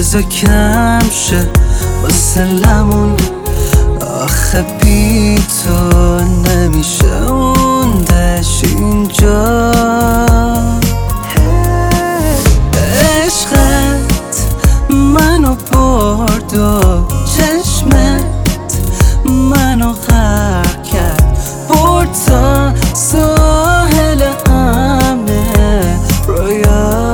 روزا کم شه واسه لمون، آخه بی تو نمیشه موندش اینجا. عشقت منو برد و چشمت منو غرق کرد، برد تا ساحل همه رویات.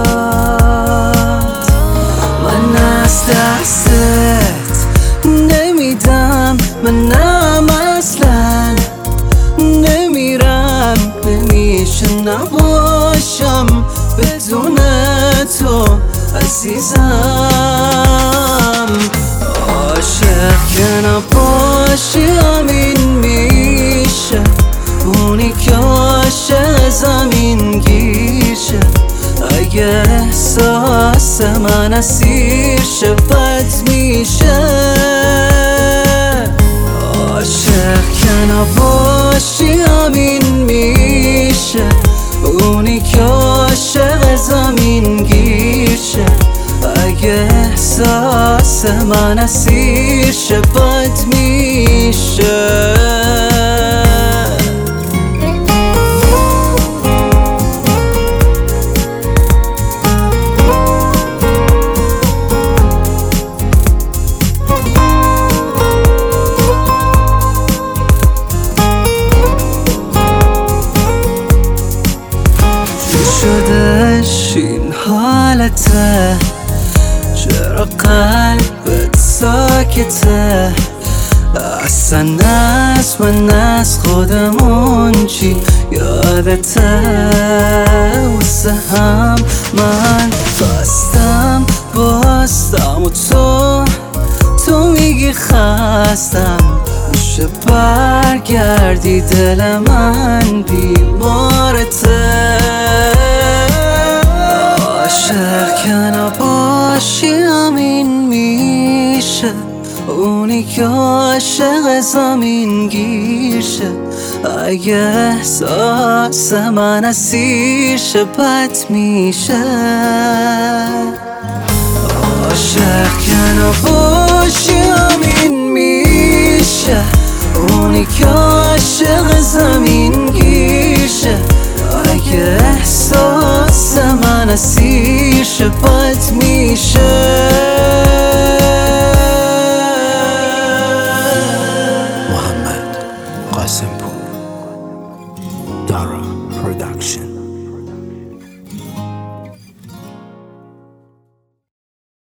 من از دستت نمیدم، منم اصلا نمیرم، نمیشه نباشم بدون تو عزیزم. عاشق که نباشی همین میشه، اونی که عاشق زمین گیشه. اگه احساس من اسیر شه بد میشه. عاشق که نباشی همین میشه، اونی که عاشق زمین گیشه. اگه احساس من اسیر شه بد میشه. شدش این حالته، چرا قلبت ساکته؟ اصلا از من از خودمون چی یادته؟ واسه هم من خواستم باستم و تو میگی خستم. میشه برگردی دل من بیمارته. عاشق که نباشی همین میشه، اونی که عاشق زمین گیشه. اگه احساس من اسیر شه بد میشه. عاشق که نباشی همین میشه، اونی که عاشق زمین گیشه. اگه احساس من اسیر شه بد میشه. محمد قاسمپور، دارا پروداکشن.